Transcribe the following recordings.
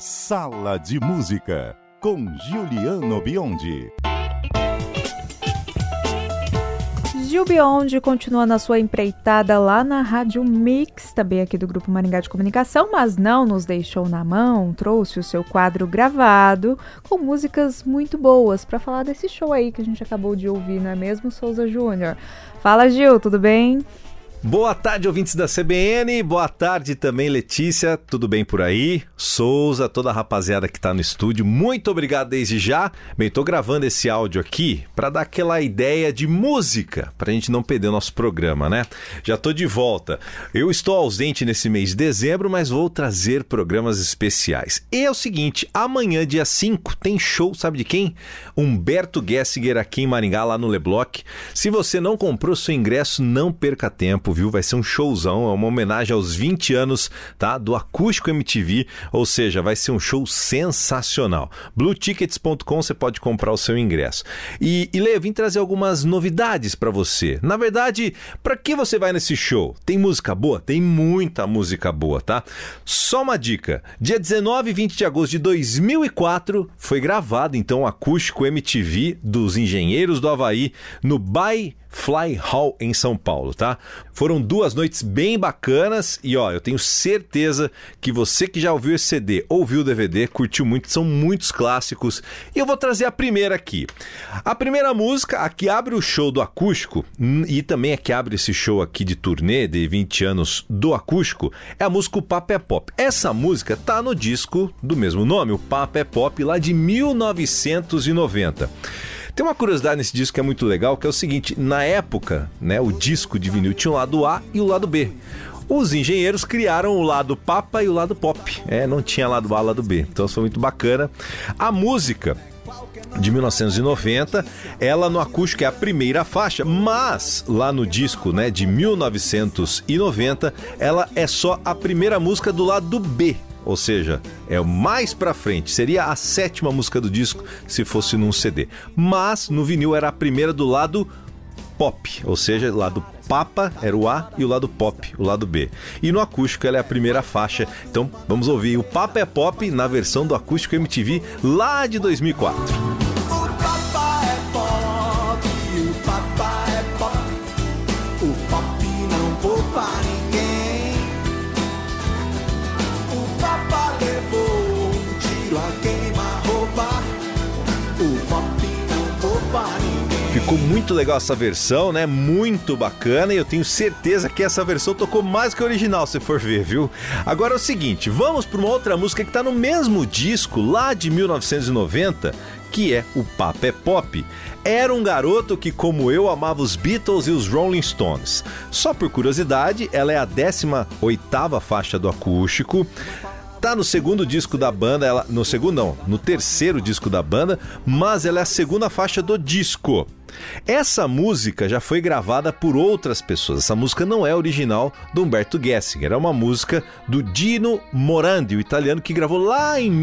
Sala de Música, com Juliano Biondi. Gil Biondi continua na sua empreitada lá na Rádio Mix, também aqui do Grupo Maringá de Comunicação, mas não nos deixou na mão, trouxe o seu quadro gravado com músicas muito boas para falar desse show aí que a gente acabou de ouvir, não é mesmo, Souza Júnior? Fala, Gil, tudo bem? Boa tarde, ouvintes da CBN, boa tarde também, Letícia, tudo bem por aí? Souza, toda a rapaziada que tá no estúdio, muito obrigado desde já. Bem, tô gravando esse áudio aqui para dar aquela ideia de música, pra gente não perder o nosso programa, né? Já tô de volta. Eu estou ausente nesse mês de dezembro, mas vou trazer programas especiais. E é o seguinte, amanhã, dia 5, tem show, sabe de quem? Humberto Gessinger aqui em Maringá, lá no Lebloc. Se você não comprou seu ingresso, não perca tempo, viu? Vai ser um showzão, é uma homenagem aos 20 anos, tá? Do Acústico MTV, ou seja, vai ser um show sensacional. bluetickets.com, você pode comprar o seu ingresso. E Lê, eu vim trazer algumas novidades pra você. Na verdade, pra que você vai nesse show? Tem música boa? Tem muita música boa, tá? Só uma dica, dia 19 e 20 de agosto de 2004 foi gravado, então, o Acústico MTV dos Engenheiros do Havaí no Fly Hall em São Paulo, tá? Foram 2 noites bem bacanas e ó, eu tenho certeza que você que já ouviu esse CD, ouviu o DVD, curtiu muito, são muitos clássicos e eu vou trazer a primeira aqui. A primeira música, a que abre o show do Acústico e também a que abre esse show aqui de turnê de 20 anos do Acústico, é a música O Papo é Pop. Essa música tá no disco do mesmo nome, O Papo é Pop, lá de 1990. Tem uma curiosidade nesse disco que é muito legal, que é o seguinte, na época, né, o disco de vinil tinha o lado A e o lado B. Os engenheiros criaram o lado Papa e o lado Pop. Não tinha lado A e lado B, então isso foi muito bacana. A música de 1990, ela no acústico é a primeira faixa, mas lá no disco, né, de 1990, ela é só a primeira música do lado B. Ou seja, é o mais pra frente, seria a 7ª música do disco se fosse num CD. Mas no vinil era a primeira do lado pop, ou seja, o lado Papa era o A e o lado Pop, o lado B. E no acústico ela é a primeira faixa. Então vamos ouvir O Papo é Pop na versão do Acústico MTV lá de 2004. O Papa é pop, o Papa é pop, o pop não poupa ninguém. O Papa levou um tiro a queima-roupa, o pop não poupa ninguém. Ficou muito legal essa versão, né? Muito bacana e eu tenho certeza que essa versão tocou mais que a original, se for ver, viu? Agora é o seguinte, vamos para uma outra música que tá no mesmo disco, lá de 1990, que é O Papo é Pop. Era um garoto que, como eu, amava os Beatles e os Rolling Stones. Só por curiosidade, ela é a 18ª faixa do acústico. Tá no segundo disco da banda, no terceiro disco da banda, mas ela é a segunda faixa do disco. Essa música já foi gravada por outras pessoas. Essa música não é original do Humberto Gessinger, é uma música do Dino Morandi, o italiano que gravou lá em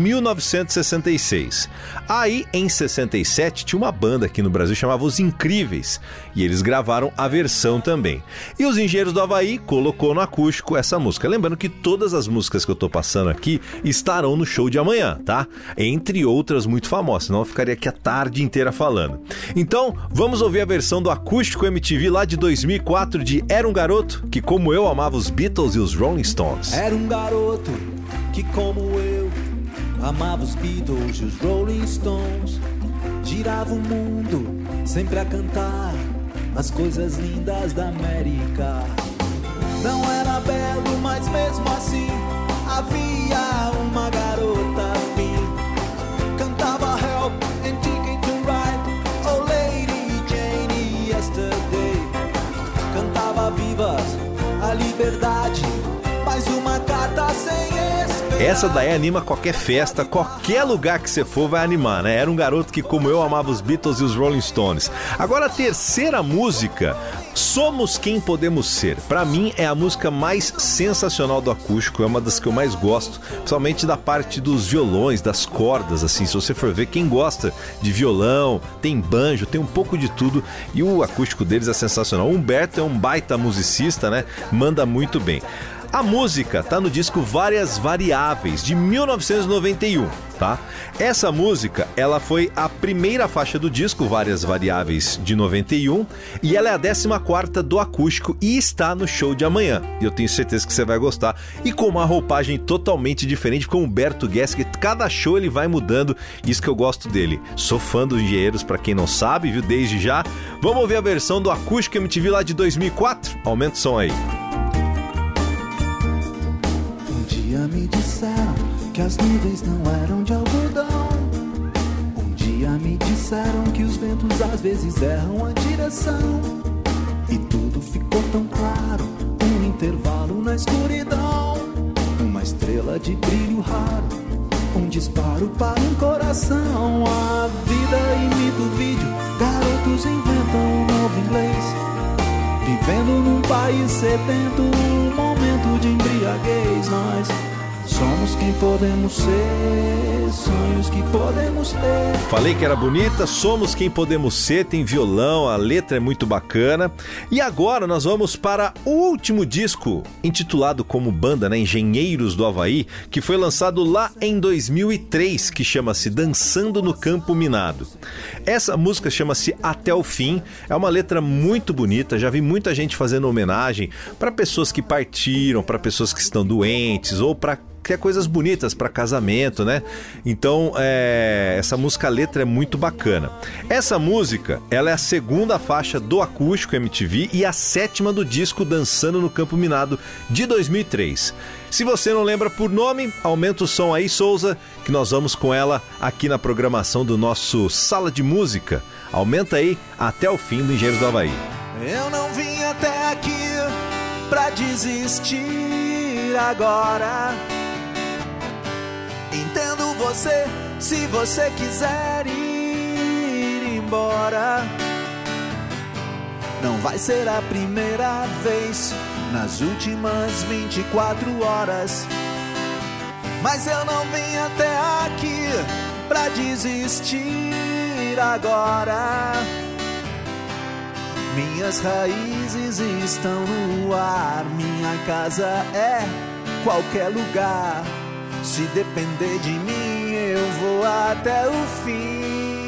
1966. Aí, em 67, tinha uma banda aqui no Brasil chamada Os Incríveis, e eles gravaram a versão também. E os Engenheiros do Havaí colocou no acústico essa música. Lembrando que todas as músicas que eu tô passando aqui estarão no show de amanhã, tá? Entre outras muito famosas, senão eu ficaria aqui a tarde inteira falando. Então, vamos ouvir a versão do Acústico MTV lá de 2004 de Era um Garoto que, como eu, amava os Beatles e os Rolling Stones. Era um garoto que, como eu, amava os Beatles e os Rolling Stones. Girava o mundo sempre a cantar as coisas lindas da América. Não era belo, mas mesmo assim havia uma garota afim. Cantava Help and Ticket to Ride, Oh Lady Jane Yesterday. Cantava Vivas, a liberdade, mais uma carta sem esperança. Essa daí anima qualquer festa, qualquer lugar que você for vai animar, né? Era um garoto que, como eu, amava os Beatles e os Rolling Stones. Agora a terceira música, Somos Quem Podemos Ser. Pra mim é a música mais sensacional do acústico, é uma das que eu mais gosto, principalmente da parte dos violões, das cordas, assim, se você for ver, quem gosta de violão, tem banjo, tem um pouco de tudo, e o acústico deles é sensacional. O Humberto é um baita musicista, né? Manda muito bem. A música tá no disco Várias Variáveis, de 1991, tá? Essa música, ela foi a primeira faixa do disco Várias Variáveis, de 91, e ela é a 14ª do acústico e está no show de amanhã. E eu tenho certeza que você vai gostar. E com uma roupagem totalmente diferente, com o Humberto Gessinger, cada show ele vai mudando, isso que eu gosto dele. Sou fã dos Engenheiros, pra quem não sabe, viu, desde já. Vamos ouvir a versão do Acústico MTV lá de 2004? Aumenta o som aí. Um dia me disseram que as nuvens não eram de algodão. Um dia me disseram que os ventos às vezes erram a direção. E tudo ficou tão claro, um intervalo na escuridão. Uma estrela de brilho raro, um disparo para um coração. A vida imita o vídeo, garotos inventam um novo inglês. Vivendo num país sedento, um momento de embriaguez. Nós somos quem podemos ser, sonhos que podemos ter. Falei que era bonita, Somos Quem Podemos Ser, tem violão, a letra é muito bacana. E agora nós vamos para o último disco, intitulado como banda, né, Engenheiros do Havaí, que foi lançado lá em 2003, que chama-se Dançando no Campo Minado. Essa música chama-se Até o Fim, é uma letra muito bonita, já vi muita gente fazendo homenagem para pessoas que partiram, para pessoas que estão doentes ou para que é coisas bonitas para casamento, né? Então, essa música, a letra é muito bacana. Essa música, ela é a 2ª faixa do Acústico MTV e a 7ª do disco Dançando no Campo Minado, de 2003. Se você não lembra por nome, aumenta o som aí, Souza, que nós vamos com ela aqui na programação do nosso Sala de Música. Aumenta aí Até o Fim do Engenheiros do Havaí. Eu não vim até aqui pra desistir agora. Entendo você, se você quiser ir embora. Não vai ser a primeira vez nas últimas 24 horas. Mas eu não vim até aqui pra desistir agora. Minhas raízes estão no ar, minha casa é qualquer lugar. Se depender de mim, eu vou até o fim.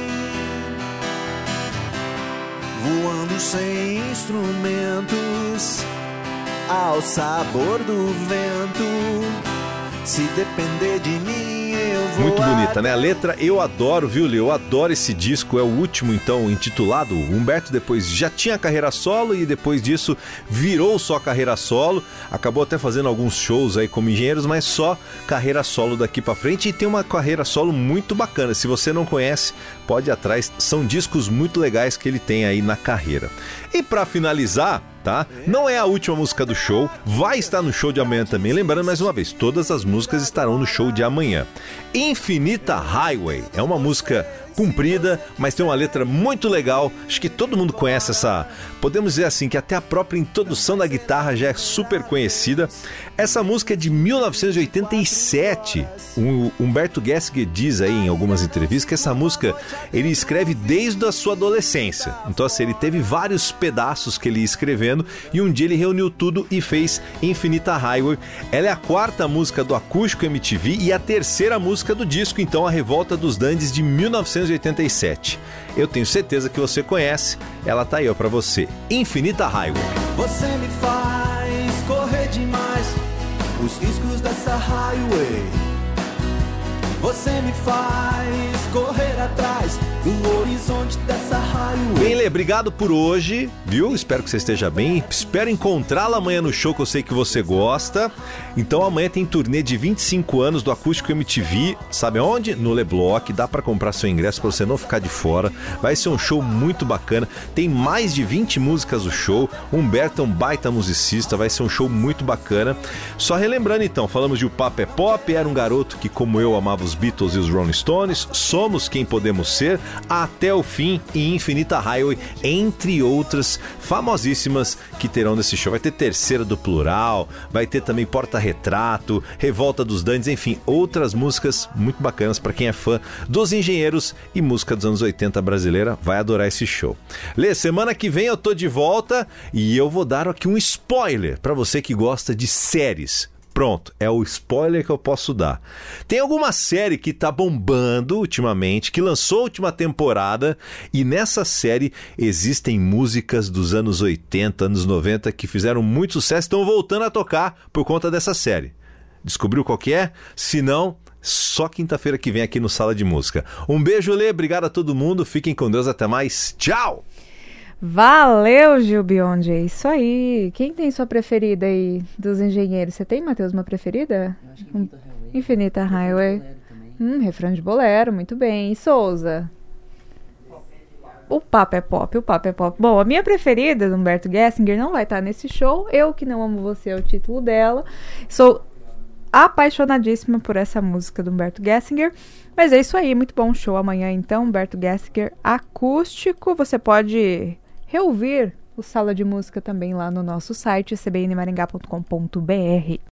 Voando sem instrumentos, ao sabor do vento. Se depender de mim, eu vou. Muito bonita, né? A letra eu adoro, viu, Leo? Eu adoro esse disco. É o último, então, intitulado. O Humberto depois já tinha carreira solo e depois disso virou só carreira solo. Acabou até fazendo alguns shows aí como Engenheiros, mas só carreira solo daqui pra frente. E tem uma carreira solo muito bacana. Se você não conhece, pode ir atrás. São discos muito legais que ele tem aí na carreira. E pra finalizar, tá? Não é a última música do show, vai estar no show de amanhã também. Lembrando mais uma vez, todas as músicas estarão no show de amanhã. Infinita Highway é uma música comprida, mas tem uma letra muito legal. Acho que todo mundo conhece essa, podemos dizer assim, que até a própria introdução da guitarra já é super conhecida. Essa música é de 1987. O Humberto Gessinger diz aí em algumas entrevistas que essa música ele escreve desde a sua adolescência. Então assim, ele teve vários pedaços que ele ia escrevendo e um dia ele reuniu tudo e fez Infinita Highway. Ela é a 4ª música do Acústico MTV e a 3ª música do disco, então, A Revolta dos Dandies, de 1987. Eu tenho certeza que você conhece, ela tá aí ó, pra você. Infinita Highway. Você me faz correr demais os riscos dessa highway. Você me faz correr atrás do horizonte dessa highway. Bem, Lê, obrigado por hoje, viu? Espero que você esteja bem. Espero encontrá-la amanhã no show, que eu sei que você gosta. Então amanhã tem turnê de 25 anos do Acústico MTV. Sabe onde? No Leblock. Dá pra comprar seu ingresso pra você não ficar de fora. Vai ser um show muito bacana. Tem mais de 20 músicas o show. Humberto é um baita musicista. Vai ser um show muito bacana. Só relembrando então, falamos de O Papo é Pop. Era um garoto que, como eu, amava os os Beatles e os Rolling Stones, Somos Quem Podemos Ser, Até o Fim e Infinita Highway, entre outras famosíssimas que terão nesse show. Vai ter Terceira do Plural, vai ter também Porta-Retrato, Revolta dos Dantes, enfim, outras músicas muito bacanas para quem é fã dos Engenheiros e música dos anos 80 brasileira, vai adorar esse show. Lê, semana que vem eu tô de volta e eu vou dar aqui um spoiler para você que gosta de séries. Pronto, é o spoiler que eu posso dar. Tem alguma série que tá bombando ultimamente, que lançou a última temporada, e nessa série existem músicas dos anos 80, anos 90 que fizeram muito sucesso, estão voltando a tocar por conta dessa série. Descobriu qual que é? Se não, só quinta-feira que vem aqui no Sala de Música. Um beijo, Lê, obrigado a todo mundo, fiquem com Deus, até mais, tchau! Valeu, Gil Biondi, é isso aí. Quem tem sua preferida aí dos Engenheiros? Você tem, Matheus, uma preferida? Eu acho que Infinita Highway. Refrão de bolero, muito bem. E Souza? O Papo é Pop, o Papo é Pop. Bom, a minha preferida, do Humberto Gessinger, não vai estar nesse show. Eu Que Não Amo Você é o título dela. Sou apaixonadíssima por essa música do Humberto Gessinger. Mas é isso aí, muito bom show amanhã então, Humberto Gessinger acústico. Você pode reouvir o Sala de Música também lá no nosso site, cbnmaringá.com.br.